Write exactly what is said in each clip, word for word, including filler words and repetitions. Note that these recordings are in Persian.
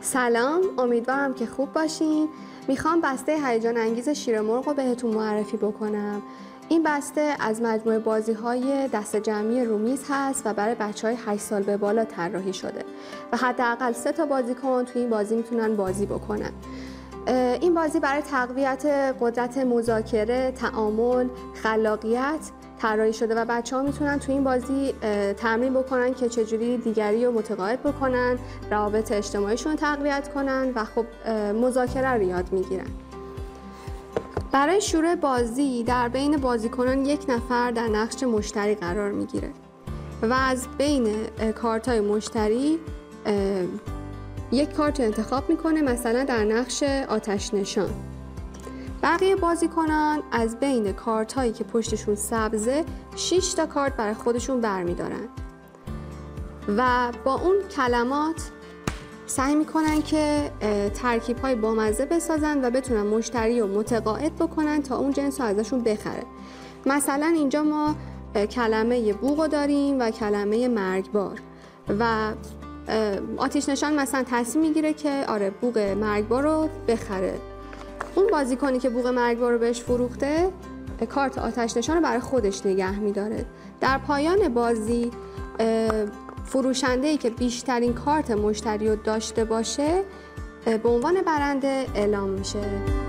سلام، امیدوارم که خوب باشین. میخوام بسته هیجان انگیز شیر مرغ رو بهتون معرفی بکنم. این بسته از مجموعه بازی‌های دست جمعی رومیز هست و برای بچه‌های هشت سال به بالا طراحی شده و حداقل سه تا بازیکن توی این بازی میتونن بازی بکنن. این بازی برای تقویت قدرت مذاکره، تعامل، خلاقیت طراحی شده و بچه‌ها میتونن تو این بازی تمرین بکنن که چجوری دیگری رو متقاعد بکنن، روابط اجتماعیشون رو تقویت کنن و خب مذاکره رو یاد میگیرن. برای شروع بازی در بین بازیکنان یک نفر در نقش مشتری قرار میگیره و از بین کارت‌های مشتری یک کارت انتخاب میکنه، مثلا در نقش آتش نشان. بقیه بازیکنان از بین کارت هایی که پشتشون سبزه شش تا کارت برای خودشون برمیدارن و با اون کلمات سعی میکنن که ترکیب های بامزه بسازن و بتونن مشتری رو متقاعد بکنن تا اون جنس رو ازشون بخره. مثلا اینجا ما کلمه بوق رو داریم و کلمه مرگبار و آتش نشان مثلا تصمیم میگیره که آره بوق مرگبار رو بخره. اون بازیکنی که بوق مرگبار رو بهش فروخته کارت آتش نشان رو برای خودش نگه میداره. در پایان بازی فروشنده‌ای که بیشترین کارت مشتری رو داشته باشه به عنوان برنده اعلام میشه.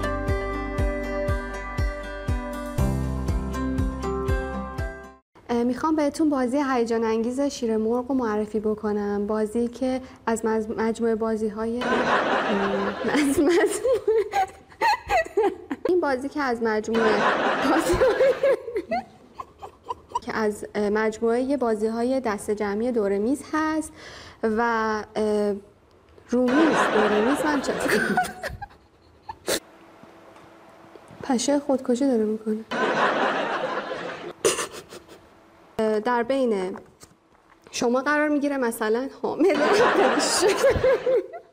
میخوام بهتون بازی هیجان انگیز شیر مرغ رو معرفی بکنم. بازی که از مجموعه بازی‌های این بازی که از مجموعه بازی که از مجموعه بازی‌های دست جمعی دورمیز هست و رومیز دورمیز من چه پشه خودکشی داره میکنه. در بین شما قرار میگیره، مثلا حامله